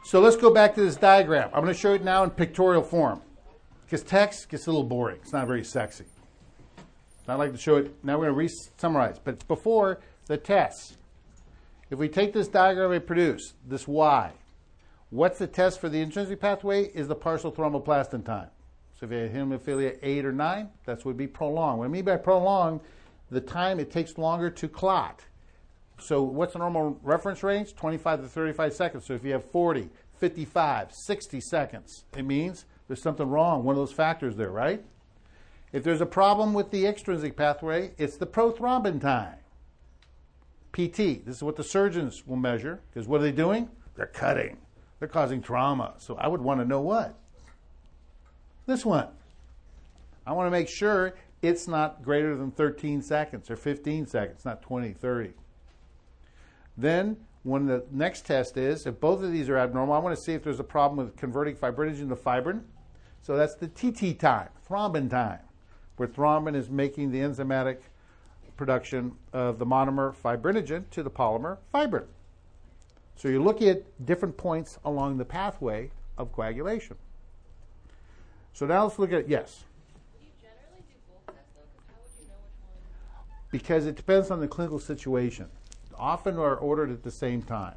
So let's go back to this diagram. I'm going to show it now in pictorial form because text gets a little boring. It's not very sexy. I like to show it. Now we're going to re-summarize. But before the test, if we take this diagram we produce, this Y, what's the test for the intrinsic pathway is the partial thromboplastin time. So if you have hemophilia 8 or 9, that would be prolonged. What I mean by prolonged, the time it takes longer to clot. So what's the normal reference range? 25 to 35 seconds. So if you have 40, 55, 60 seconds, it means there's something wrong, one of those factors there, right? If there's a problem with the extrinsic pathway, it's the prothrombin time. PT, this is what the surgeons will measure, because what are they doing? They're cutting. They're causing trauma. So I would want to know what? This one. I want to make sure it's not greater than 13 seconds or 15 seconds, not 20, 30. Then, when the next test is, if both of these are abnormal, I want to see if there's a problem with converting fibrinogen to fibrin. So that's the TT time, thrombin time, where thrombin is making the enzymatic production of the monomer fibrinogen to the polymer fibrin. So you're looking at different points along the pathway of coagulation. So now let's look at, yes? Do you generally do both tests though? Because how would you know which one? Because it depends on the clinical situation. Often are ordered at the same time.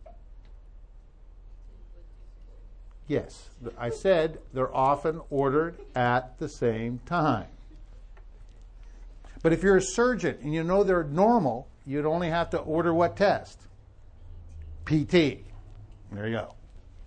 Yes, I said they're often ordered at the same time. But if you're a surgeon and you know they're normal, you'd only have to order what test? PT. There you go.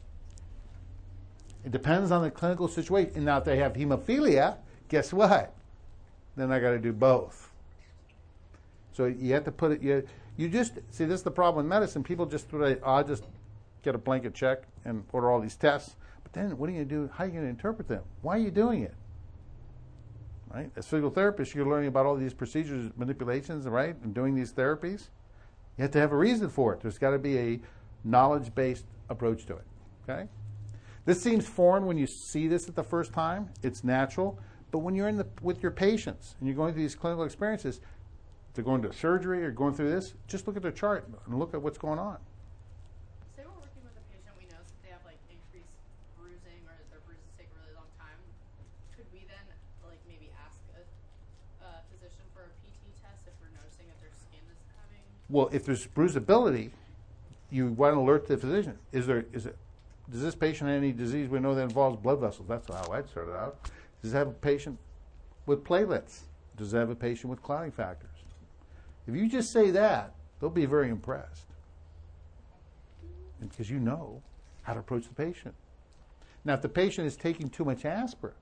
It depends on the clinical situation. And now if they have hemophilia, guess what? Then I got to do both. So you have to put it, you just, see, this is the problem with medicine. People just, I'll just get a blanket check and order all these tests. But then what are you going to do? How are you going to interpret them? Why are you doing it? Right? As physical therapists, you're learning about all these procedures, manipulations, right? And doing these therapies. You have to have a reason for it. There's got to be a knowledge-based approach to it. Okay? This seems foreign when you see this at the first time. It's natural. But when you're with your patients and you're going through these clinical experiences, if they're going to surgery or going through this, just look at their chart and look at what's going on. Say we're working with a patient, we notice that they have like increased bruising or their bruises take a really long time. Could we then like maybe ask a physician for a PT test if we're noticing that their skin is having? Well, if there's bruisability, you want to alert the physician. Does this patient have any disease we know that involves blood vessels? That's how I'd start it out. Does it have a patient with platelets? Does it have a patient with clotting factors? If you just say that, they'll be very impressed. Because you know how to approach the patient. Now, if the patient is taking too much aspirin,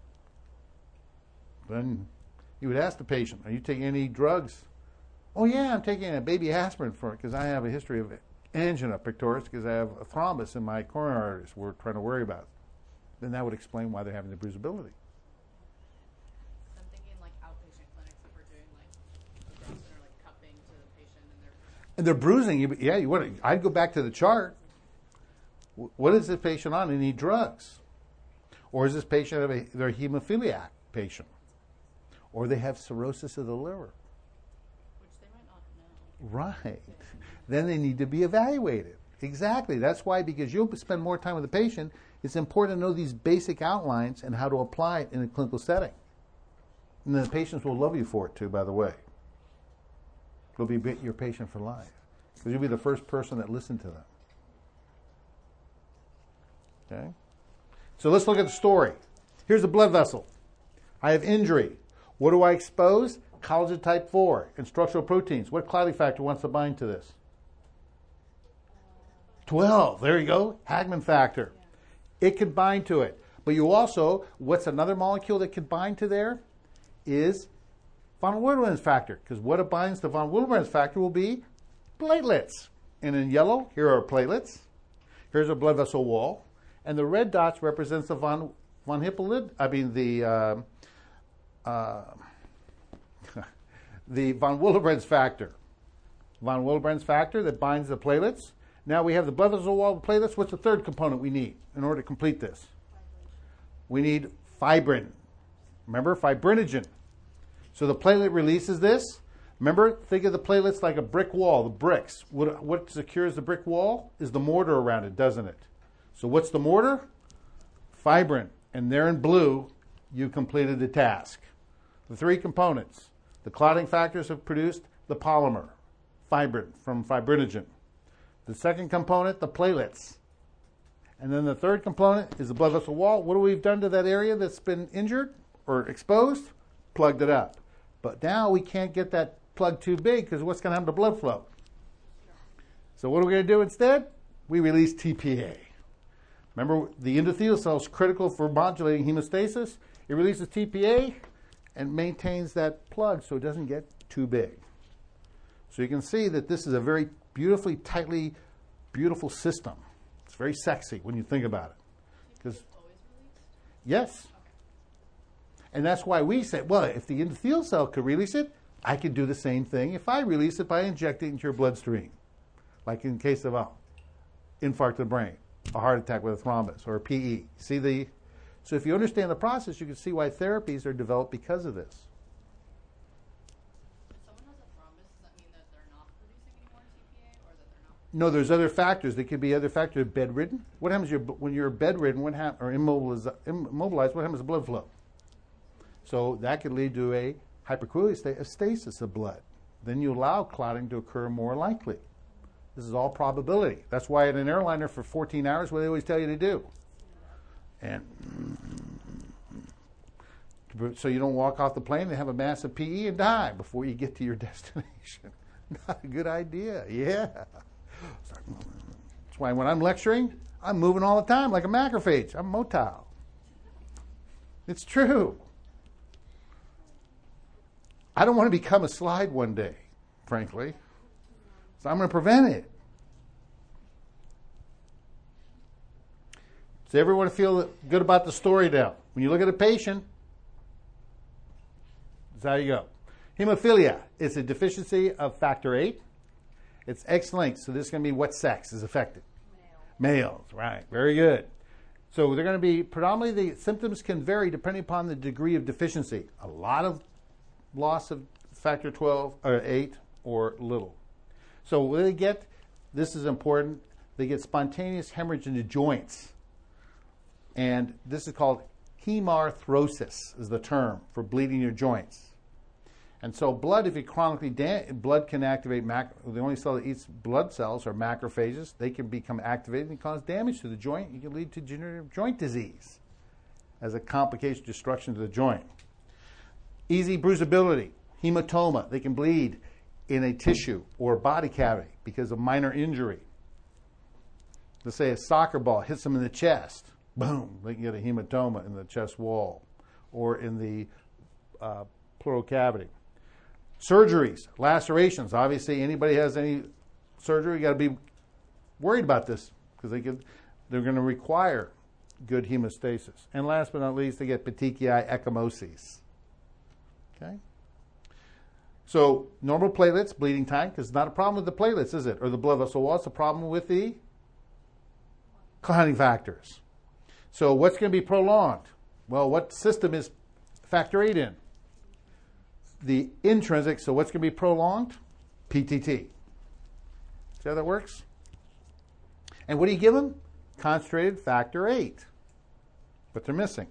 then you would ask the patient, are you taking any drugs? Oh, yeah, I'm taking a baby aspirin for it because I have a history of angina pectoris because I have a thrombus in my coronary arteries we're trying to worry about. Then that would explain why they're having the bruisability. I'm thinking like outpatient clinics if we're doing like drugs that are like cupping to the patient and they're bruising. I'd go back to the chart. What is this patient on? They need drugs. Or is this patient they're a hemophiliac patient? Or they have cirrhosis of the liver. which they might not know. Right. Then they need to be evaluated. Exactly. That's why, because you'll spend more time with the patient, it's important to know these basic outlines and how to apply it in a clinical setting. And the patients will love you for it too, by the way. They'll be your patient for life. Because you'll be the first person that listened to them. Okay? So let's look at the story. Here's a blood vessel. I have injury. What do I expose? Collagen type 4 and structural proteins. What clotting factor wants to bind to this? 12. There you go. Hagman factor. It can bind to it. But you also, what's another molecule that can bind to there? Is von Willebrand's factor. Because what it binds to von Willebrand's factor will be platelets. And in yellow, here are platelets. Here's a blood vessel wall. And the red dots represents the von Willebrand's factor. Von Willebrand's factor that binds the platelets. Now we have the blood vessel wall of platelets. What's the third component we need in order to complete this? We need fibrin. Remember, fibrinogen. So the platelet releases this. Remember, think of the platelets like a brick wall, the bricks. What secures the brick wall is the mortar around it, doesn't it? So what's the mortar? Fibrin. And there in blue, you completed the task. The three components. The clotting factors have produced the polymer, fibrin, from fibrinogen. The second component, the platelets. And then the third component is the blood vessel wall. What have we done to that area that's been injured or exposed? Plugged it up. But now we can't get that plug too big because what's going to happen to blood flow? So what are we going to do instead? We release TPA. Remember, the endothelial cell is critical for modulating hemostasis. It releases TPA and maintains that plug so it doesn't get too big. So you can see that this is a very beautifully, tightly, beautiful system. It's very sexy when you think about it. Because yes. And that's why we said, well, if the endothelial cell could release it, I could do the same thing if I release it by injecting it into your bloodstream. Like in case of an infarct of the brain, a heart attack with a thrombus, or a PE. So if you understand the process, you can see why therapies are developed because of this. If someone has a thrombus, does that mean that they're not producing any more TPA, or that they're not? No, there's other factors. There could be other factors. Bedridden. What happens when you're bedridden? Or immobilized? What happens to blood flow? So that could lead to a hypercoagulous of blood. Then you allow clotting to occur more likely. This is all probability. That's why in an airliner for 14 hours, what they always tell you to do. And so you don't walk off the plane and have a massive PE and die before you get to your destination. Not a good idea. Yeah. That's why when I'm lecturing, I'm moving all the time like a macrophage. I'm motile. It's true. I don't want to become a slide one day, frankly. So I'm going to prevent it. Does everyone feel good about the story now? When you look at a patient, that's how you go. Hemophilia is a deficiency of factor VIII. It's X-linked, so this is going to be what sex is affected? Males, right. Very good. So they're going to be predominantly, the symptoms can vary depending upon the degree of deficiency. A lot of loss of factor 12 or 8 or little. So what they get, this is important, they get spontaneous hemorrhage in the joints. And this is called hemarthrosis is the term for bleeding your joints. And so blood, if you chronically blood can activate, the only cell that eats blood cells are macrophages. They can become activated and cause damage to the joint. You can lead to degenerative joint disease as a complication, destruction to the joint. Easy bruisability, hematoma. They can bleed in a tissue or body cavity because of minor injury. Let's say a soccer ball hits them in the chest. Boom, they can get a hematoma in the chest wall or in the pleural cavity. Surgeries, lacerations. Obviously, anybody has any surgery, you got to be worried about this because they're going to require good hemostasis. And last but not least, they get petechiae ecchymoses. Okay? So normal platelets, bleeding time, because it's not a problem with the platelets, is it? Or the blood vessel wall. It's a problem with the clotting factors. So what's going to be prolonged? Well, what system is factor VIII in? The intrinsic. So what's going to be prolonged? PTT. See how that works? And what do you give them? Concentrated factor VIII. But they're missing.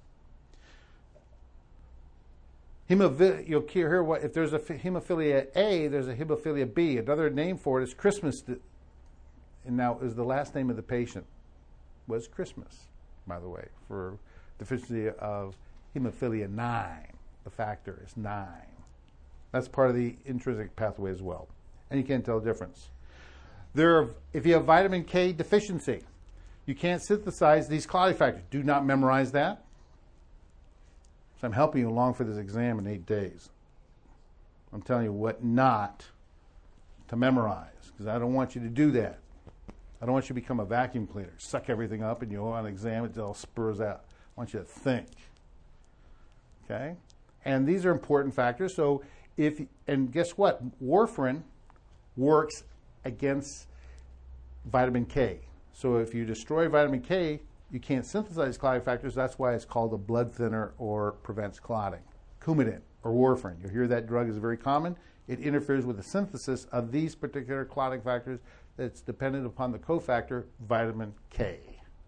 You'll hear what if there's a hemophilia A, there's a hemophilia B. Another name for it is Christmas. And now is the last name of the patient was Christmas, by the way, for deficiency of hemophilia 9. The factor is 9. That's part of the intrinsic pathway as well. And you can't tell the difference. If you have vitamin K deficiency, you can't synthesize these clotting factors. Do not memorize that. So I'm helping you along for this exam in 8 days. I'm telling you what not to memorize, because I don't want you to do that. I don't want you to become a vacuum cleaner, suck everything up, and you go on an exam, it all spurs out. I want you to think. Okay? And these are important factors. So and guess what? Warfarin works against vitamin K. So if you destroy vitamin K, you can't synthesize clotting factors. That's why it's called a blood thinner or prevents clotting. Coumadin or warfarin. You'll hear that drug is very common. It interferes with the synthesis of these particular clotting factors that's dependent upon the cofactor vitamin K.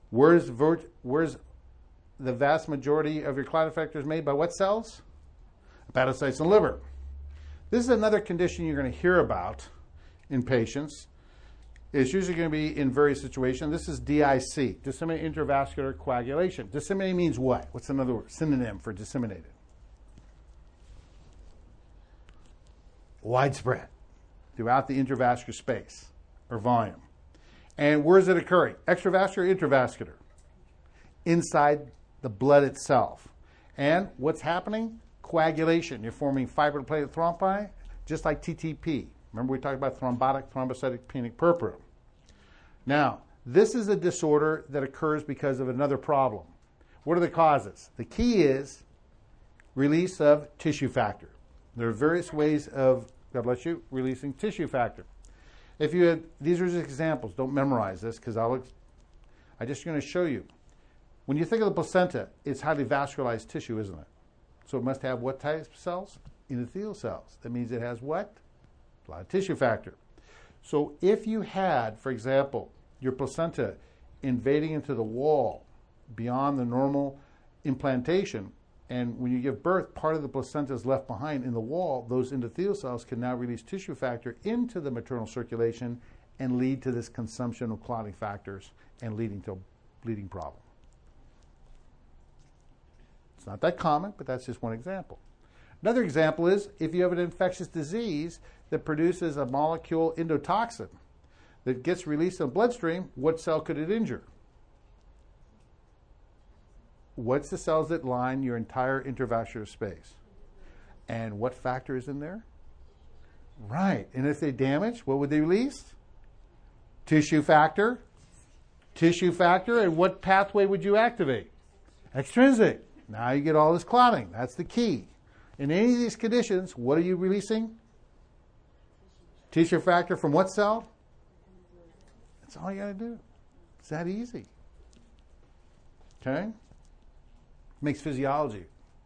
Where's the vast majority of your clotting factors made by what cells? Hepatocytes and liver. This is another condition you're going to hear about in patients. It's usually going to be in various situations. This is DIC, disseminated intravascular coagulation. Disseminated means what? What's another word, synonym for disseminated? Widespread throughout the intravascular space or volume. And where is it occurring? Extravascular, intravascular? Inside the blood itself. And what's happening? Coagulation. You're forming fibrin platelet thrombi, just like TTP. Remember we talked about thrombotic thrombocytopenic purpura. Now, this is a disorder that occurs because of another problem. What are the causes? The key is release of tissue factor. There are various ways of, God bless you, releasing tissue factor. If you had, these are just examples. Don't memorize this because I'm just going to show you. When you think of the placenta, it's highly vascularized tissue, isn't it? So it must have what types of cells? Endothelial cells. That means it has what? A lot of tissue factor. So if you had, for example, your placenta invading into the wall beyond the normal implantation, and when you give birth, part of the placenta is left behind in the wall, those endothelial cells can now release tissue factor into the maternal circulation and lead to this consumption of clotting factors and leading to a bleeding problem. It's not that common, but that's just one example. Another example is if you have an infectious disease that produces a molecule endotoxin that gets released in the bloodstream, what cell could it injure? What's the cells that line your entire intravascular space? And what factor is in there? Right. And if they damage, what would they release? Tissue factor. Tissue factor. And what pathway would you activate? Extrinsic. Now you get all this clotting. That's the key. In any of these conditions, what are you releasing? Tissue factor from what cell? That's all you got to do. It's that easy. Okay? Makes physiology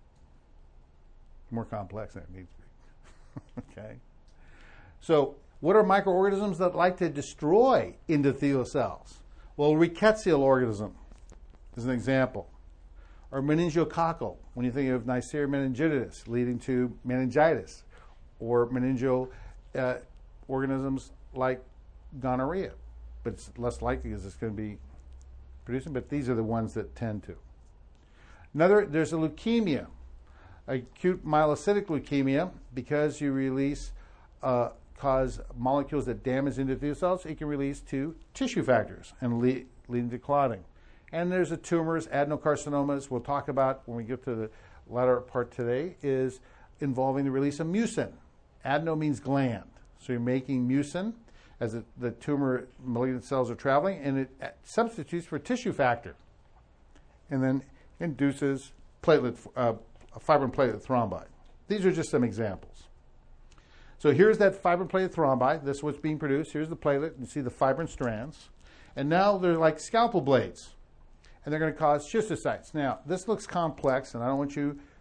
more complex than it needs to be. Okay? So, what are microorganisms that like to destroy endothelial cells? Well, rickettsial organism is an example. Or meningococcal, when you think of Neisseria meningitidis, leading to meningitis. Or meningeal organisms like gonorrhea. But it's less likely because it's going to be producing, but these are the ones that tend to. There's a leukemia, acute myelocytic leukemia, because you release, cause molecules that damage endothelial cells, it can release to tissue factors and leading to clotting. And there's the tumors, adenocarcinomas, we'll talk about when we get to the latter part today, is involving the release of mucin. Adeno means gland. So you're making mucin as the tumor malignant cells are traveling, and it substitutes for tissue factor. And then induces fibrin platelet thrombi. These are just some examples. So here's that fibrin platelet thrombi. This is what's being produced. Here's the platelet. You see the fibrin strands. And now they're like scalpel blades. And they're going to cause schistocytes. Now, this looks complex, and I'm going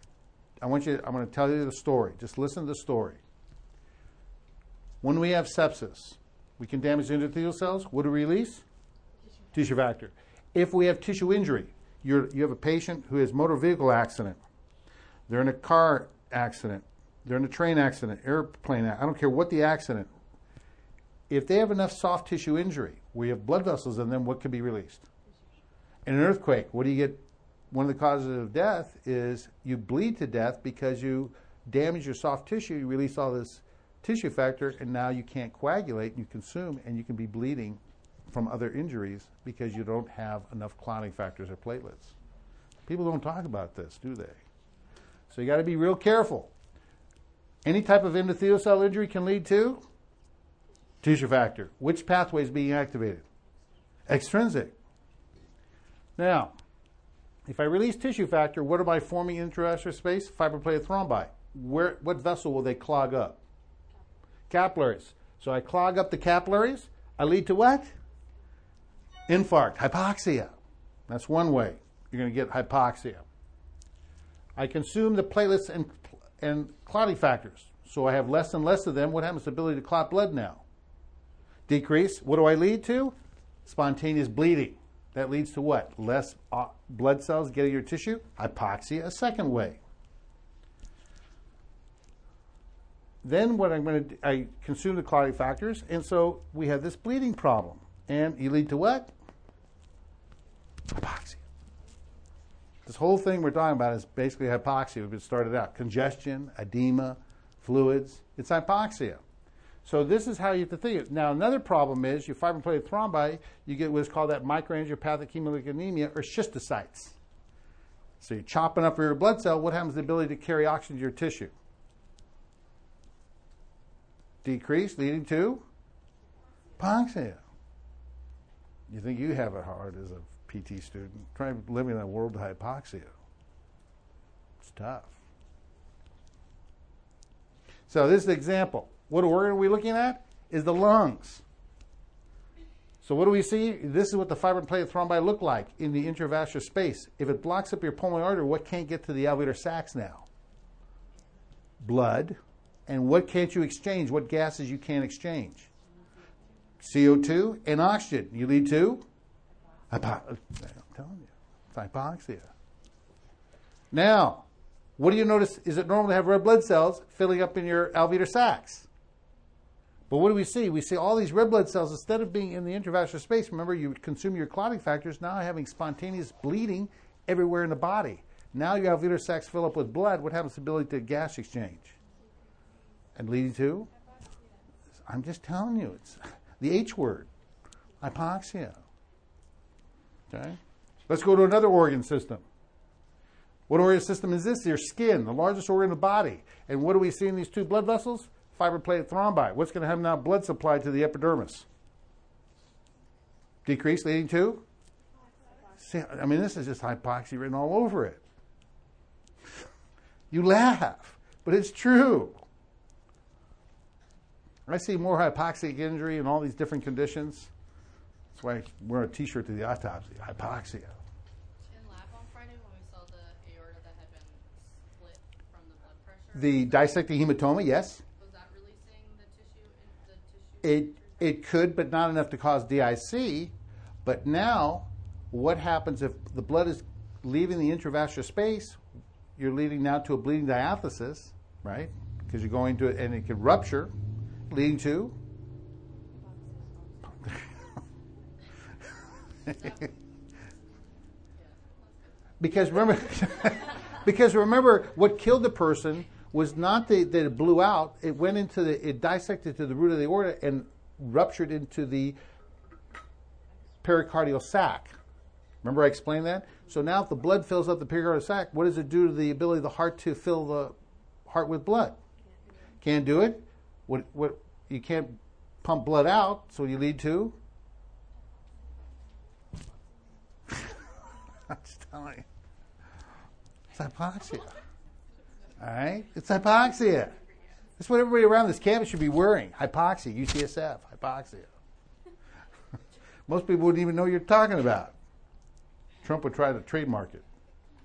to tell you the story. Just listen to the story. When we have sepsis, we can damage endothelial cells. What do we release? Tissue factor. If we have tissue injury, you have a patient who has motor vehicle accident. They're in a car accident. They're in a train accident, airplane accident. I don't care what the accident. If they have enough soft tissue injury, we have blood vessels in them, what can be released? In an earthquake, what do you get? One of the causes of death is you bleed to death because you damage your soft tissue, you release all this tissue factor, and now you can't coagulate, and you consume, and you can be bleeding from other injuries because you don't have enough clotting factors or platelets. People don't talk about this, do they? So you got to be real careful. Any type of endothelial cell injury can lead to tissue factor. Which pathway is being activated? Extrinsic. Now, if I release tissue factor, what am I forming in intravascular space? Fibrin platelet thrombi. What vessel will they clog up? Capillaries. So I clog up the capillaries. I lead to what? Infarct, hypoxia. That's one way you're going to get hypoxia. I consume the platelets and clotting factors. So I have less and less of them. What happens to the ability to clot blood now? Decrease. What do I lead to? Spontaneous bleeding. That leads to what? Less blood cells getting your tissue. Hypoxia, a second way. Then what I'm going to do, I consume the clotting factors, and so we have this bleeding problem. And you lead to what? Hypoxia. This whole thing we're talking about is basically hypoxia. We've started out. Congestion, edema, fluids. It's hypoxia. So this is how you have to think it. Now, another problem is your fibroplate thrombi, you get what's called that microangiopathic hemolytic anemia or schistocytes. So you're chopping up your blood cell. What happens to the ability to carry oxygen to your tissue? Decrease, leading to hypoxia. You think you have it hard as a PT student? Try living in a world of hypoxia. It's tough. So this is the example. What organ are we looking at? Is the lungs. So what do we see? This is what the fibroplate thrombi look like in the intravascular space. If it blocks up your pulmonary artery, what can't get to the alveolar sacs now? Blood. And what can't you exchange? What gases you can't exchange? CO2 and oxygen. You lead to? I'm telling you. It's hypoxia. Now, what do you notice? Is it normal to have red blood cells filling up in your alveolar sacs? But what do we see? We see all these red blood cells, instead of being in the intravascular space, remember you consume your clotting factors, now having spontaneous bleeding everywhere in the body. Now your alveolar sacs fill up with blood. What happens to the ability to gas exchange? And leading to? I'm just telling you, it's the H word, hypoxia. Okay? Let's go to another organ system. What organ system is this? Your skin, the largest organ in the body. And what do we see in these two blood vessels? Fibroplate thrombi. What's going to have now blood supply to the epidermis? Decrease, leading to? See, I mean, this is just hypoxia written all over it. You laugh, but it's true. I see more hypoxic injury and all these different conditions. That's why I wear a T-shirt to the autopsy. Hypoxia. In lab on Friday when we saw the aorta that had been split from the blood pressure. The dissecting hematoma, yes. Was that releasing the tissue? It could, but not enough to cause DIC. But now, what happens if the blood is leaving the intravascular space? You're leading now to a bleeding diathesis, right? Because you're going to it, and it could rupture. Leading to? Because remember, what killed the person was not that it blew out. It went into it dissected to the root of the aorta and ruptured into the pericardial sac. Remember I explained that? So now if the blood fills up the pericardial sac, what does it do to the ability of the heart to fill the heart with blood? Can't do it. What you can't pump blood out, so you lead to? I'm just telling you. It's hypoxia. All right? It's hypoxia. That's what everybody around this campus should be worrying. Hypoxia, UCSF, hypoxia. Most people wouldn't even know what you're talking about. Trump would try to trademark it.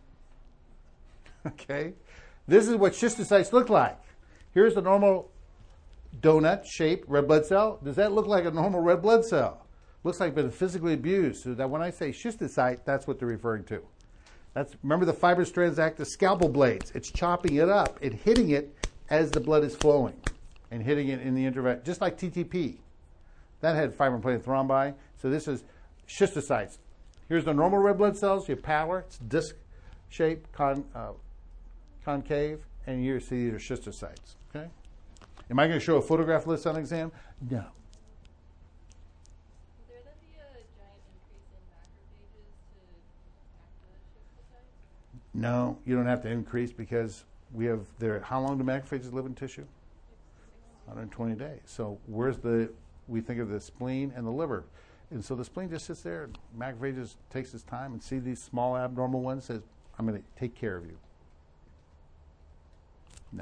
Okay? This is what schistocytes look like. Here's the normal donut-shaped red blood cell. Does that look like a normal red blood cell? Looks like it's been physically abused. So that when I say schistocyte, that's what they're referring to. Remember the fibrous strands act as scalpel blades. It's chopping it up and hitting it as the blood is flowing and hitting it in the intravascular, just like TTP. That had fibroplate thrombi. So this is schistocytes. Here's the normal red blood cells. You have power. It's disc-shaped, concave, and you see these are schistocytes. Okay. Am I going to show a photograph list on exam? No. Will there then be a giant increase in macrophages to act the schistocytes? No, you don't have to increase because we have there. How long do macrophages live in tissue? 120 days. So we think of the spleen and the liver. And so the spleen just sits there, and macrophages takes its time and see these small abnormal ones, says, I'm going to take care of you. No.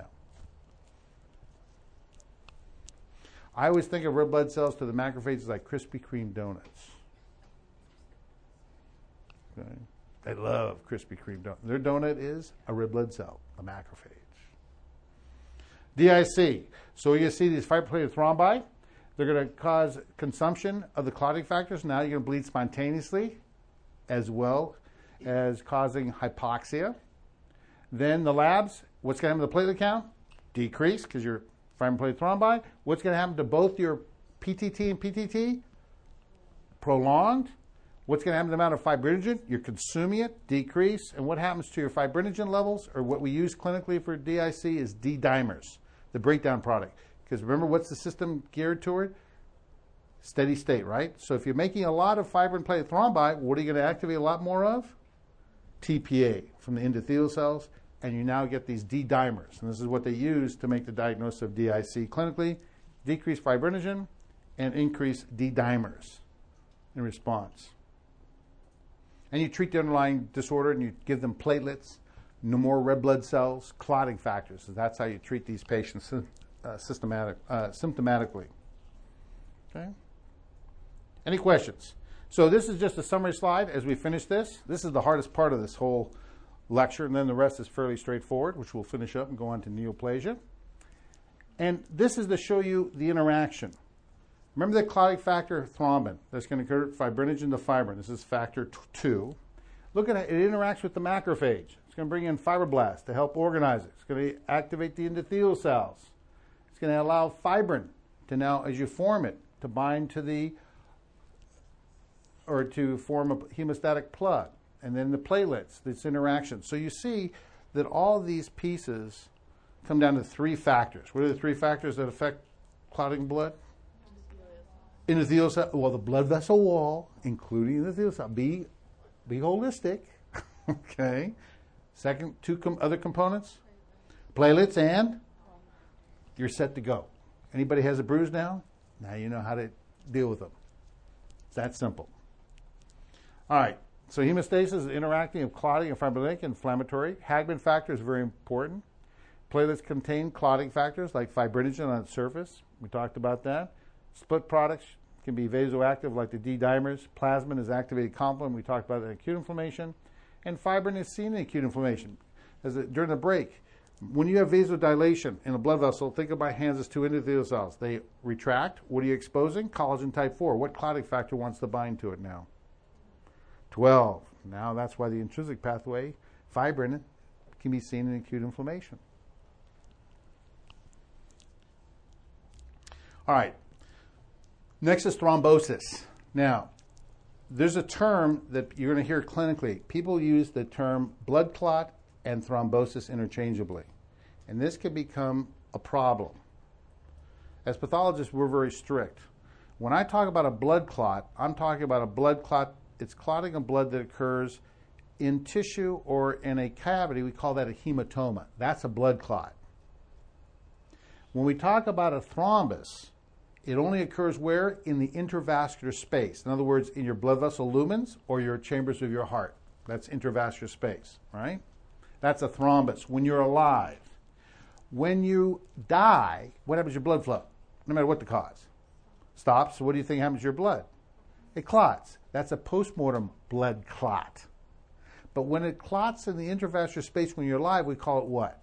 I always think of red blood cells to the macrophages like Krispy Kreme donuts. Okay? They love Krispy Kreme donuts. Their donut is a red blood cell, a macrophage. DIC. So you see these fibroplate thrombi. They're going to cause consumption of the clotting factors. Now you're going to bleed spontaneously. as well as causing hypoxia. Then the labs, what's going to happen to the platelet count? Decrease because you're fibrin-platelet thrombi. What's going to happen to both your PTT and PTT? Prolonged. What's going to happen to the amount of fibrinogen? You're consuming it, decrease. And what happens to your fibrinogen levels, or what we use clinically for DIC, is D-dimers, the breakdown product. Because remember, what's the system geared toward? Steady state, right? So if you're making a lot of fibrin-platelet thrombi, what are you going to activate a lot more of? TPA from the endothelial cells, and you now get these D-dimers. And this is what they use to make the diagnosis of DIC clinically: decrease fibrinogen and increase D-dimers in response. And you treat the underlying disorder, and you give them platelets, no more red blood cells, clotting factors. So that's how you treat these patients symptomatically. Okay. Any questions? So this is just a summary slide as we finish this. This is the hardest part of this whole lecture, and then the rest is fairly straightforward, which we'll finish up and go on to neoplasia. And this is to show you the interaction. Remember the clotting factor thrombin that's going to convert fibrinogen to fibrin. This is factor 2. Look at it. It interacts with the macrophage. It's going to bring in fibroblasts to help organize it. It's going to activate the endothelial cells. It's going to allow fibrin to now, as you form it, to bind to the, or to form a hemostatic plug. And then the platelets, this interaction. So you see that all these pieces come down to 3 factors. What are the 3 factors that affect clotting blood? Endothelial cell, well, the blood vessel wall, including the endothelial cell. Be holistic. Okay. Second, 2 other components, platelets, and you're set to go. Anybody has a bruise now? Now you know how to deal with them. It's that simple. All right. So hemostasis is interacting of clotting and fibrinolytic inflammatory. Hagman factor is very important. Platelets contain clotting factors like fibrinogen on its surface. We talked about that. Split products can be vasoactive like the D-dimers. Plasmin is activated complement. We talked about that in acute inflammation. And fibrin is seen in acute inflammation. During the break, when you have vasodilation in a blood vessel, think about hands as 2 endothelial cells. They retract. What are you exposing? Collagen type 4. What clotting factor wants to bind to it now? 12. Now that's why the intrinsic pathway, fibrin, can be seen in acute inflammation. All right. Next is thrombosis. Now, there's a term that you're going to hear clinically. People use the term blood clot and thrombosis interchangeably. And this can become a problem. As pathologists, we're very strict. When I talk about a blood clot, I'm talking about a blood clot. It's clotting of blood that occurs in tissue or in a cavity. We call that a hematoma. That's a blood clot. When we talk about a thrombus, it only occurs where? In the intravascular space. In other words, in your blood vessel lumens or your chambers of your heart. That's intravascular space, right? That's a thrombus when you're alive. When you die, what happens to your blood flow? No matter what the cause. Stops. So what do you think happens to your blood? It clots. That's a postmortem blood clot. But when it clots in the intravascular space when you're alive, we call it what?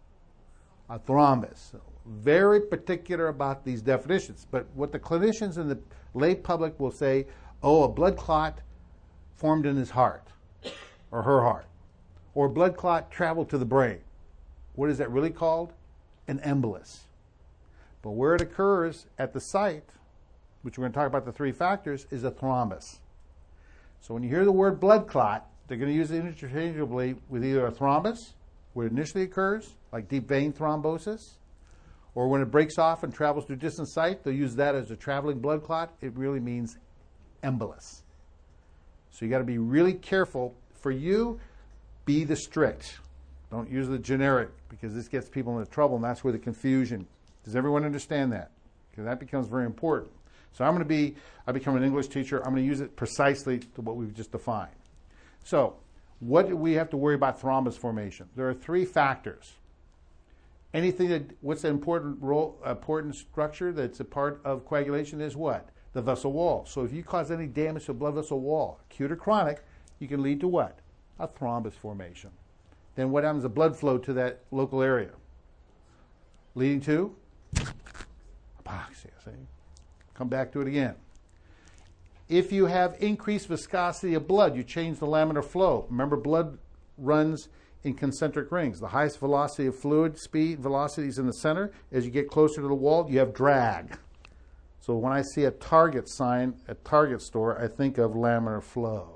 A thrombus. Very particular about these definitions. But what the clinicians and the lay public will say, oh, a blood clot formed in his heart or her heart, or blood clot traveled to the brain. What is that really called? An embolus. But where it occurs at the site, which we're going to talk about the 3 factors, is a thrombus. So when you hear the word blood clot, they're going to use it interchangeably with either a thrombus, where it initially occurs, like deep vein thrombosis, or when it breaks off and travels to a distant site, they'll use that as a traveling blood clot. It really means embolus. So you got to be really careful. For you, be the strict. Don't use the generic, because this gets people into trouble, and that's where the confusion. Does everyone understand that? Because that becomes very important. So I become an English teacher. I'm going to use it precisely to what we've just defined. So what do we have to worry about thrombus formation? There are 3 factors. What's the important structure that's a part of coagulation is what? The vessel wall. So if you cause any damage to the blood vessel wall, acute or chronic, you can lead to what? A thrombus formation. Then what happens to blood flow to that local area? Leading to hypoxia. See? Come back to it again. If you have increased viscosity of blood, you change the laminar flow. Remember, blood runs in concentric rings. The highest velocity of fluid, speed, velocity is in the center. As you get closer to the wall, you have drag. So when I see a Target sign at Target store, I think of laminar flow.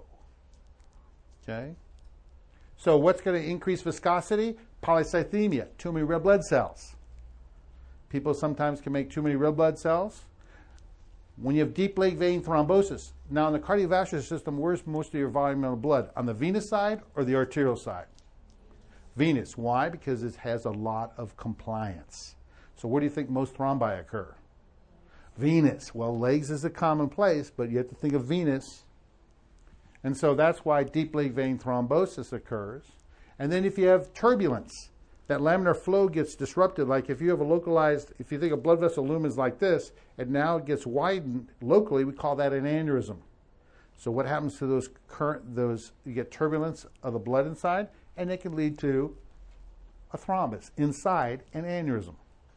Okay? So what's going to increase viscosity? Polycythemia, too many red blood cells. People sometimes can make too many red blood cells. When you have deep leg vein thrombosis, now in the cardiovascular system, where's most of your volume of blood? On the venous side or the arterial side? Venous. Why? Because it has a lot of compliance. So where do you think most thrombi occur? Venous. Well, legs is a common place, but you have to think of venous. And so that's why deep leg vein thrombosis occurs. And then if you have turbulence, that laminar flow gets disrupted. Like if you have a localized, if you think a blood vessel lumens like this, and now it gets widened locally, we call that an aneurysm. So what happens to those, you get turbulence of the blood inside, and it can lead to a thrombus inside an aneurysm.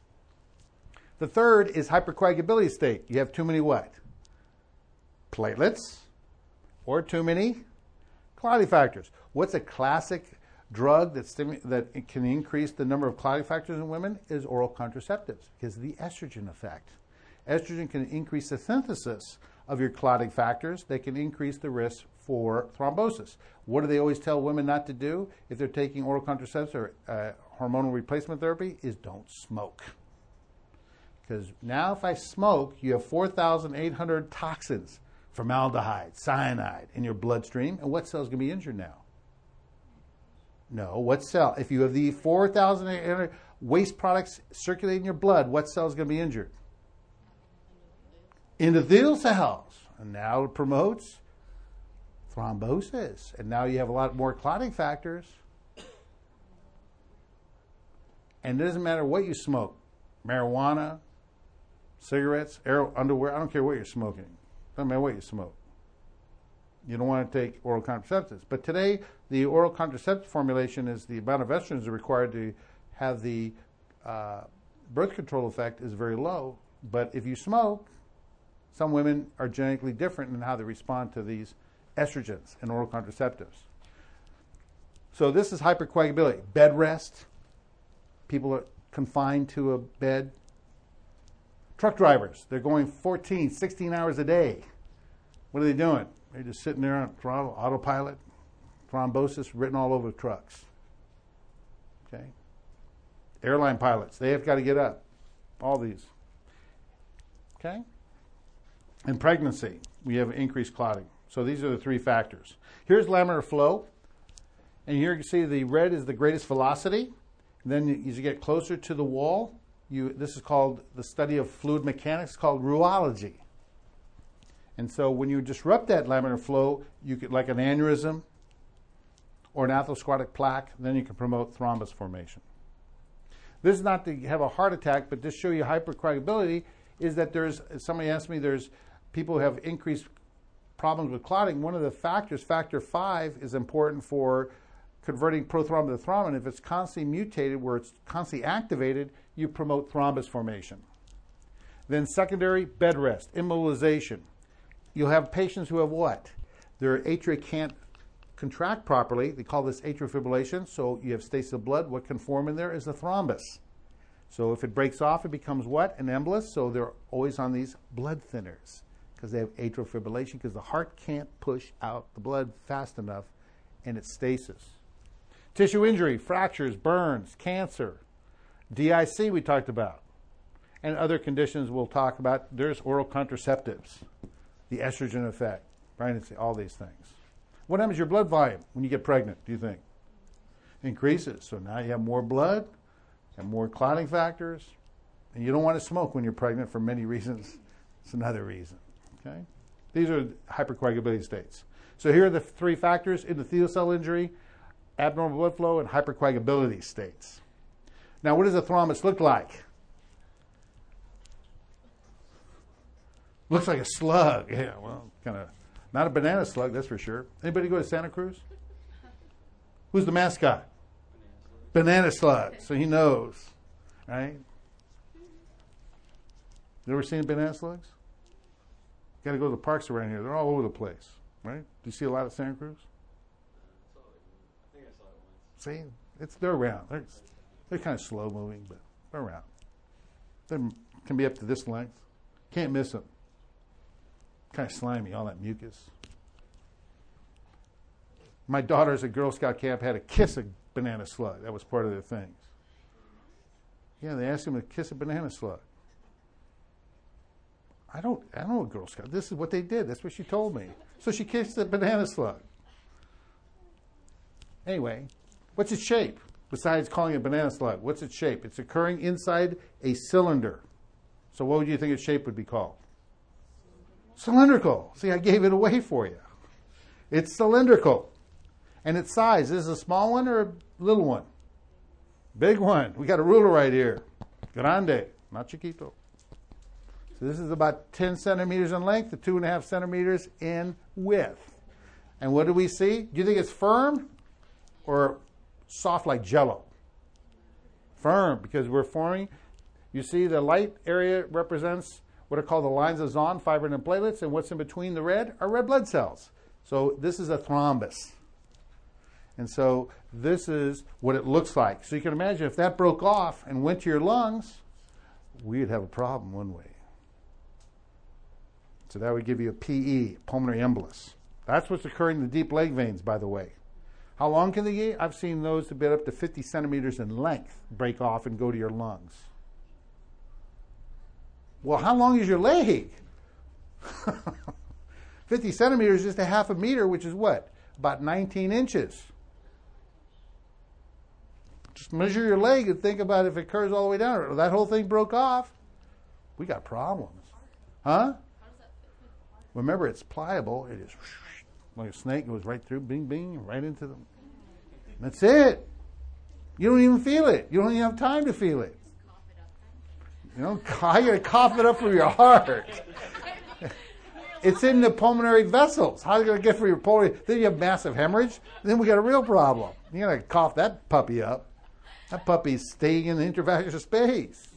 The third is hypercoagulability state. You have too many what? Platelets or too many clotting factors. What's a classic drug that can increase the number of clotting factors in women? Is oral contraceptives, because of the estrogen effect. Estrogen can increase the synthesis of your clotting factors. They can increase the risk for thrombosis. What do they always tell women not to do if they're taking oral contraceptives or hormonal replacement therapy? Is don't smoke. Because now if I smoke, you have 4,800 toxins, formaldehyde, cyanide in your bloodstream. And what cell is going to be injured now? No, what cell? If you have the 4,800 waste products circulating in your blood, what cell is going to be injured? Endothelial cells. And now it promotes thrombosis. And now you have a lot more clotting factors. And it doesn't matter what you smoke. Marijuana, cigarettes, underwear, I don't care what you're smoking. Doesn't matter what you smoke. You don't want to take oral contraceptives. But today, the oral contraceptive formulation is the amount of estrogen required to have the birth control effect is very low. But if you smoke, some women are genetically different in how they respond to these estrogens and oral contraceptives. So this is hypercoagulability. Bed rest. People are confined to a bed. Truck drivers, they're going 14, 16 hours a day. What are they doing? They're just sitting there on throttle, autopilot, thrombosis written all over trucks. Okay? Airline pilots, they have got to get up. All these. Okay? And pregnancy, we have increased clotting. So these are the three factors. Here's laminar flow. And here you can see the red is the greatest velocity. And then as you get closer to the wall, this is called the study of fluid mechanics, called rheology. And so when you disrupt that laminar flow, you get like an aneurysm or an atherosclerotic plaque, then you can promote thrombus formation. This is not to have a heart attack, but to show you hypercoagulability is that somebody asked me, there's people who have increased problems with clotting. One of the factors, factor 5, is important for converting prothrombin to thrombin. If it's constantly mutated, where it's constantly activated, you promote thrombus formation. Then secondary, bed rest, immobilization. You'll have patients who have what? Their atria can't contract properly. They call this atrial fibrillation. So you have stasis of blood. What can form in there is a thrombus. So if it breaks off, it becomes what? An embolus. So they're always on these blood thinners because they have atrial fibrillation, because the heart can't push out the blood fast enough, and it's stasis. Tissue injury, fractures, burns, cancer, DIC we talked about, and other conditions we'll talk about. There's oral contraceptives, the estrogen effect, pregnancy, all these things. What happens to your blood volume when you get pregnant, do you think? Increases. So now you have more blood and more clotting factors, and you don't want to smoke when you're pregnant for many reasons. It's another reason. Okay? These are hypercoagulability states. So here are the three factors: endothelial cell injury, abnormal blood flow, and hypercoagulability states. Now, what does a thrombus look like? Looks like a slug. Yeah, well, kind of not a banana slug, that's for sure. Anybody go to Santa Cruz? Who's the mascot? Banana slug. So he knows, right? You ever seen banana slugs? got to go to the parks around here. They're all over the place, right? Do you see a lot of Santa Cruz? I think I saw it once. See, they're around. They're kind of slow moving, but they're around. They can be up to this length. Can't miss them. Kind of slimy, all that mucus. My daughters at Girl Scout camp had to kiss a banana slug. That was part of their things. Yeah, they asked him to kiss a banana slug. I don't know a Girl Scout. This is what they did. That's what she told me. So she kissed the banana slug. Anyway, what's its shape? Besides calling it a banana slug, what's its shape? It's occurring inside a cylinder. So what would you think its shape would be called? Cylindrical. See, I gave it away for you. It's cylindrical. And its size, is this a small one or a little one? Big one. We got a ruler right here. Grande, not chiquito. So this is about 10 centimeters in length to 2.5 centimeters in width. And what do we see? Do you think it's firm or soft like Jell-O? Firm, because we're forming. You see the light area represents what are called the lines of Zahn, fibrin, and platelets, and what's in between the red are red blood cells. So this is a thrombus. And so this is what it looks like. So you can imagine if that broke off and went to your lungs, we'd have a problem, wouldn't we? So that would give you a PE, pulmonary embolus. That's what's occurring in the deep leg veins, by the way. How long can they get? I've seen those to be up to 50 centimeters in length break off and go to your lungs. Well, how long is your leg? 50 centimeters is just a half a meter, which is what? About 19 inches. Just measure your leg and think about if it curves all the way down. Or that whole thing broke off. We got problems. Huh? Remember, it's pliable. It is like a snake goes right through, bing, bing, right into them. That's it. You don't even feel it. You don't even have time to feel it. You know, I got to cough it up from your heart. It's in the pulmonary vessels. How are you going to get from your pulmonary? Then you have massive hemorrhage. Then we got a real problem. You got to cough that puppy up. That puppy's staying in the intravascular space.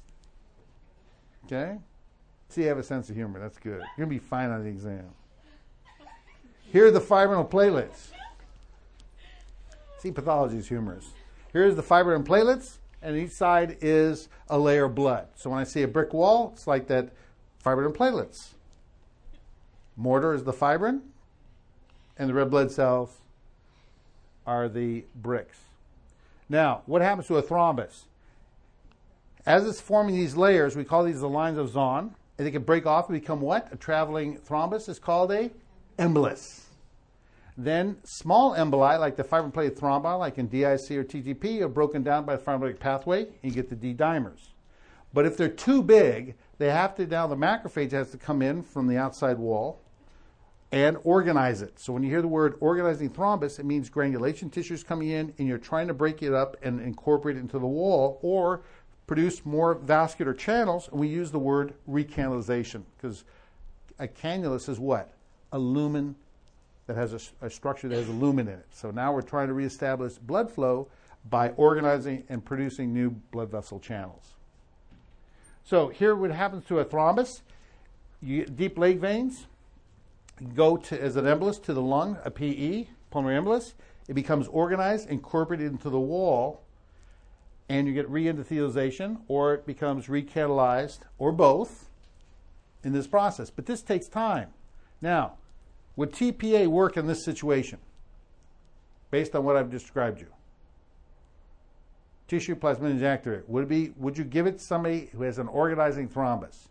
Okay? See, you have a sense of humor. That's good. You're going to be fine on the exam. Here are the fibrin platelets. See, pathology is humorous. Here's the fibrin platelets, and each side is a layer of blood. So when I see a brick wall, it's like that fibrin platelets. Mortar is the fibrin, and the red blood cells are the bricks. Now, what happens to a thrombus? As it's forming these layers, we call these the lines of Zahn, and they can break off and become what? A traveling thrombus is called a embolus. Then small emboli, like the fibrin-platelet thrombi, like in DIC or TGP, are broken down by the fibrinolytic pathway, and you get the D-dimers. But if they're too big, they have to, now the macrophage has to come in from the outside wall and organize it. So when you hear the word organizing thrombus, it means granulation tissue is coming in, and you're trying to break it up and incorporate it into the wall or produce more vascular channels, and we use the word recanalization, because a cannulus is what? A lumen that has a structure that has a lumen in it. So now we're trying to reestablish blood flow by organizing and producing new blood vessel channels. So here what happens to a thrombus, you get deep leg veins, go to, as an embolus to the lung, a PE, pulmonary embolus. It becomes organized, incorporated into the wall, and you get reendothelialization, or it becomes recatalyzed, or both, in this process. But this takes time. Now, would TPA work in this situation, based on what I've described you? Tissue plasminogen activator. Would you give it to somebody who has an organizing thrombus?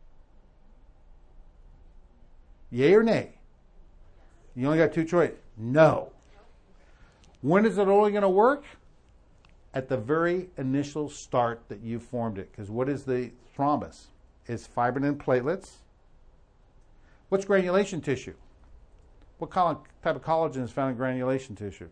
Yay or nay? You only got two choices. No. When is it only going to work? At the very initial start that you formed it. Because what is the thrombus? It's fibrin and platelets. What's granulation tissue? What type of collagen is found in granulation tissue?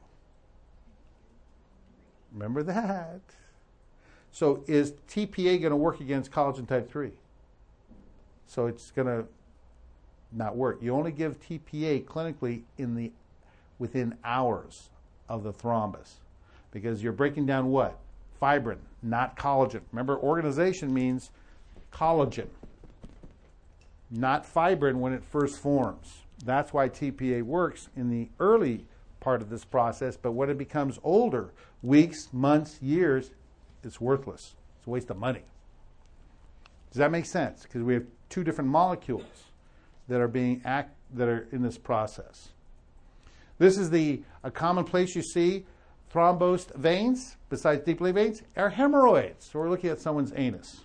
Remember that. So is TPA going to work against collagen type 3? So it's going to not work. You only give TPA clinically within hours of the thrombus, because you're breaking down what? Fibrin, not collagen. Remember, organization means collagen. not fibrin when it first forms. That's why TPA works in the early part of this process, but when it becomes older, weeks, months, years, it's worthless. It's a waste of money. Does that make sense? Because we have two different molecules that are that are in this process. This is a common place you see thrombosed veins, besides deep lay veins, are hemorrhoids. So we're looking at someone's anus.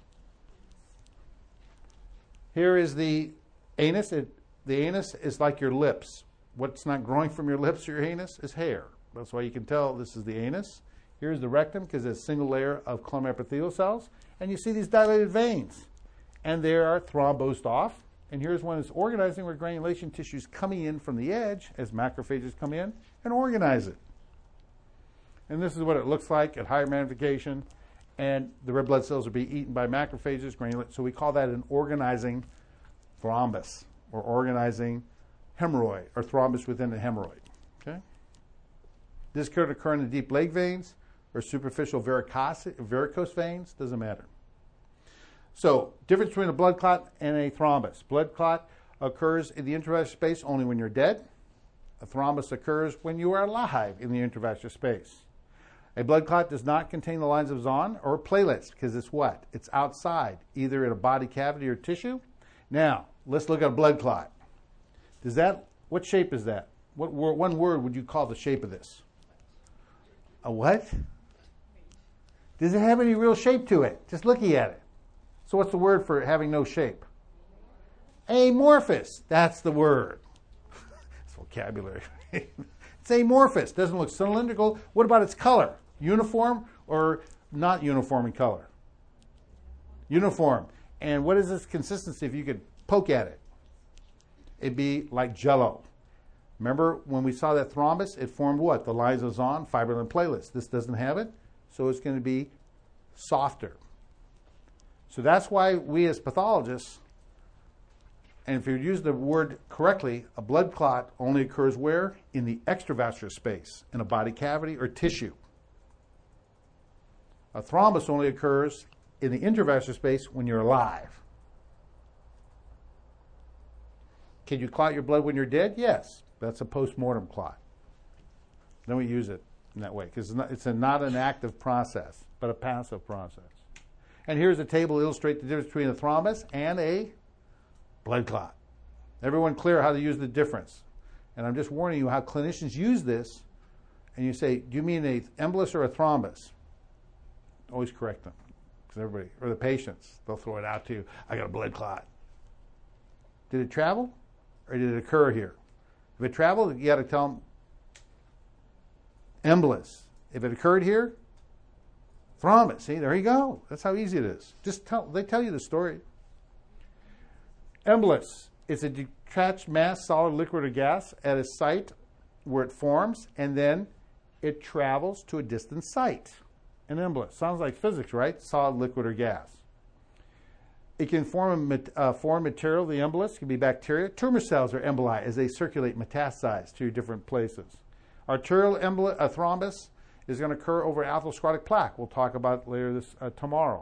Here is the anus. The anus is like your lips. What's not growing from your lips or your anus is hair. That's why you can tell this is the anus. Here's the rectum because it's a single layer of columnar epithelial cells. And you see these dilated veins. And they are thrombosed off. And here's one that's organizing where granulation tissue is coming in from the edge as macrophages come in and organize it. And this is what it looks like at higher magnification. And the red blood cells are being eaten by macrophages, so we call that an organizing thrombus or organizing hemorrhoid or thrombus within the hemorrhoid. Okay? This could occur in the deep leg veins or superficial varicose veins, doesn't matter. So, difference between a blood clot and a thrombus. Blood clot occurs in the intravascular space only when you're dead. A thrombus occurs when you are alive in the intravascular space. A blood clot does not contain the lines of Zahn or platelets because it's what? It's outside, either in a body cavity or tissue. Now, let's look at a blood clot. What shape is that? What one word would you call the shape of this? A what? Does it have any real shape to it? Just looking at it. So what's the word for having no shape? Amorphous. That's the word. It's vocabulary. It's amorphous. Doesn't look cylindrical. What about its color? Uniform or not uniform in color? Uniform. And what is its consistency if you could poke at it? It'd be like Jell-O. Remember when we saw that thrombus, it formed what? The lines of Zahn, fibrin, and platelets. This doesn't have it, so it's going to be softer. So that's why we as pathologists, and if you use the word correctly, a blood clot only occurs where? In the extravascular space, in a body cavity or tissue. A thrombus only occurs in the intravascular space when you're alive. Can you clot your blood when you're dead? Yes. That's a post-mortem clot. Then we use it in that way because it's not an active process, but a passive process. And here's a table to illustrate the difference between a thrombus and a blood clot. Everyone clear how to use the difference? And I'm just warning you how clinicians use this. And you say, do you mean an embolus or a thrombus? Always correct them. Because everybody, or the patients, they'll throw it out to you. I got a blood clot. Did it travel? Or did it occur here? If it traveled, you got to tell them embolus. If it occurred here, thrombus. See, there you go. That's how easy it is. They tell you the story. Embolus is a detached mass, solid, liquid, or gas at a site where it forms, and then it travels to a distant site. An embolus. Sounds like physics, right? Solid, liquid, or gas. It can form foreign material. The embolus can be bacteria. Tumor cells are emboli as they circulate, metastasize to different places. Arterial thrombus is going to occur over atherosclerotic plaque. We'll talk about it later tomorrow.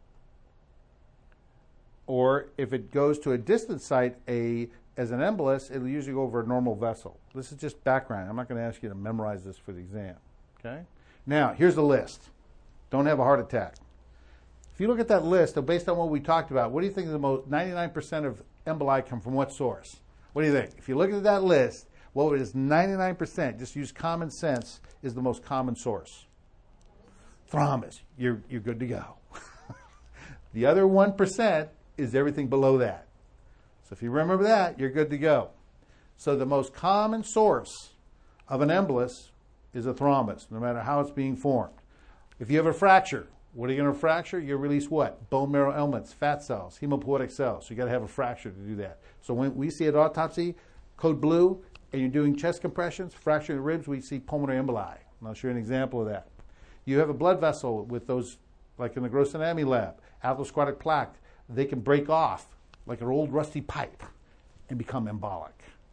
Or if it goes to a distant site as an embolus, it'll usually go over a normal vessel. This is just background. I'm not going to ask you to memorize this for the exam. Okay? Now, here's the list. Don't have a heart attack. If you look at that list, based on what we talked about, what do you think the most 99% of emboli come from what source? What do you think? If you look at that list, what is 99%, just use common sense, is the most common source? Thrombus. You're good to go. The other 1% is everything below that. So if you remember that, you're good to go. So the most common source of an embolus is a thrombus, no matter how it's being formed. If you have a fracture, what are you going to fracture? You release what? Bone marrow elements, fat cells, hemopoietic cells. So you got to have a fracture to do that. So when we see an autopsy, code blue, and you're doing chest compressions, fracturing the ribs, we see pulmonary emboli. And I'll show you an example of that. You have a blood vessel with those, like in the gross anatomy lab, atherosclerotic plaque. They can break off like an old rusty pipe and become embolic.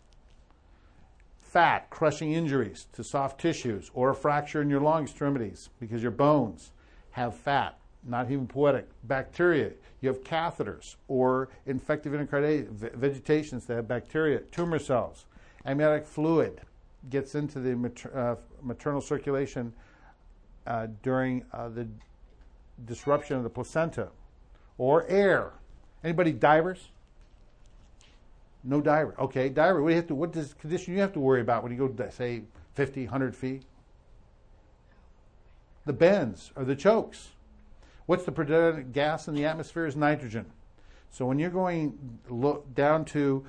Fat, crushing injuries to soft tissues, or a fracture in your long extremities because your bones have fat not hematopoietic. Bacteria, you have catheters or infective endocarditis, vegetations that have bacteria, tumor cells. Amniotic fluid gets into the maternal circulation during the disruption of the placenta. Or air. Anybody divers? No diver. Okay, diver. What does condition you have to worry about when you go, say, 50, 100 feet? The bends or the chokes. What's the predominant gas in the atmosphere is nitrogen. So when you're going down to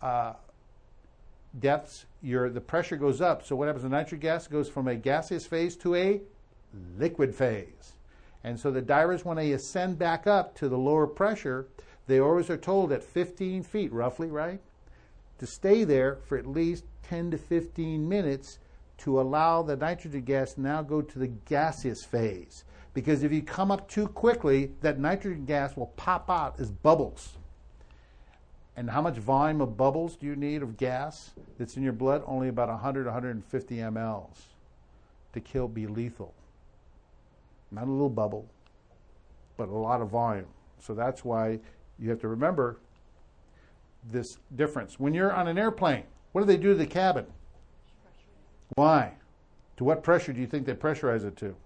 depths, the pressure goes up. So what happens? The nitrogen gas goes from a gaseous phase to a liquid phase. And so the divers, when they ascend back up to the lower pressure, they always are told at 15 feet, roughly, right, to stay there for at least 10 to 15 minutes to allow the nitrogen gas now go to the gaseous phase. Because if you come up too quickly, that nitrogen gas will pop out as bubbles. And how much volume of bubbles do you need of gas that's in your blood? Only about 100, 150 mLs to be lethal. Not a little bubble, but a lot of volume. So that's why you have to remember this difference. When you're on an airplane, what do they do to the cabin? Why? To what pressure do you think they pressurize it to?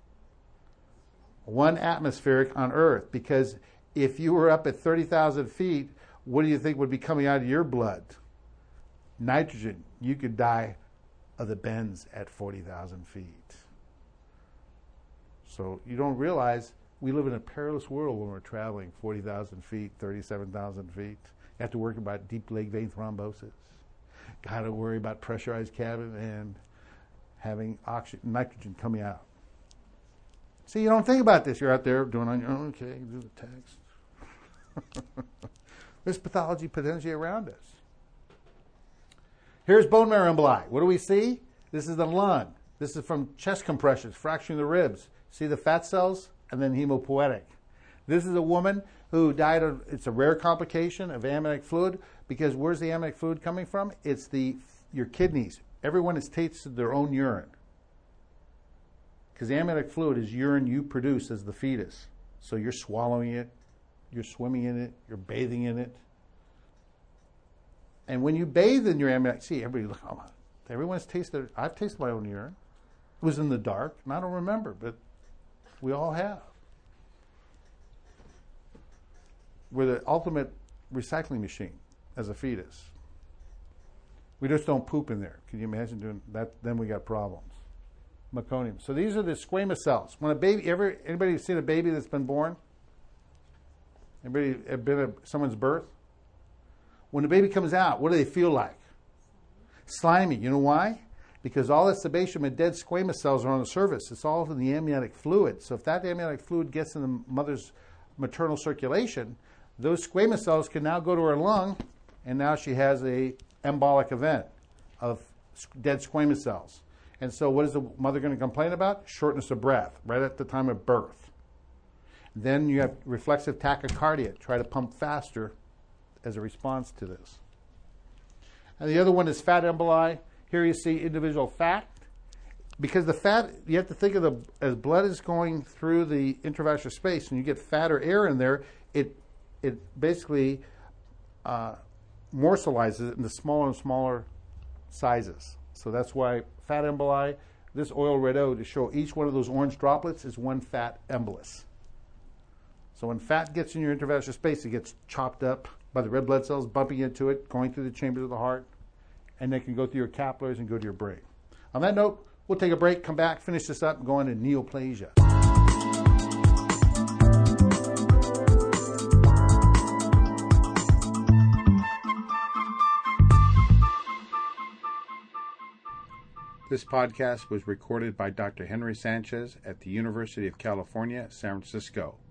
1 atmospheric on Earth. Because if you were up at 30,000 feet, what do you think would be coming out of your blood? Nitrogen. You could die of the bends at 40,000 feet. So you don't realize we live in a perilous world when we're traveling 40,000 feet, 37,000 feet. You have to worry about deep leg vein thrombosis. Got to worry about pressurized cabin and having nitrogen coming out. See, you don't think about this. You're out there doing on your own. Okay, do the text. There's pathology potentially around us. Here's bone marrow emboli. What do we see? This is the lung. This is from chest compressions, fracturing the ribs. See the fat cells? And then hematopoietic. This is a woman who died of, it's a rare complication of amniotic fluid, because where's the amniotic fluid coming from? It's your kidneys. Everyone has tasted their own urine. Because amniotic fluid is urine you produce as the fetus. So you're swallowing it, you're swimming in it, you're bathing in it. And when you bathe in your amniotic, see, everyone's tasted, I've tasted my own urine. It was in the dark, and I don't remember, but we all have. We're the ultimate recycling machine as a fetus. We just don't poop in there. Can you imagine doing that? Then we got problems. Meconium. So these are the squamous cells. When a baby, anybody seen a baby that's been born? Anybody have been at someone's birth? When the baby comes out, what do they feel like? Slimy. You know why? Because all that sebation and dead squamous cells are on the surface. It's all in the amniotic fluid. So if that amniotic fluid gets in the mother's maternal circulation, those squamous cells can now go to her lung, and now she has a embolic event of dead squamous cells. And so what is the mother going to complain about? Shortness of breath, right at the time of birth. Then you have reflexive tachycardia, try to pump faster as a response to this. And the other one is fat emboli. Here you see individual fat. Because the fat, you have to think of as blood is going through the intravascular space and you get fat or air in there, it basically morselizes it into smaller and smaller sizes. So that's why fat emboli, this oil red O to show each one of those orange droplets is one fat embolus. So when fat gets in your intravascular space, it gets chopped up by the red blood cells bumping into it, going through the chambers of the heart, and they can go through your capillaries and go to your brain. On that note, we'll take a break, come back, finish this up, and go into neoplasia. This podcast was recorded by Dr. Henry Sanchez at the University of California, San Francisco.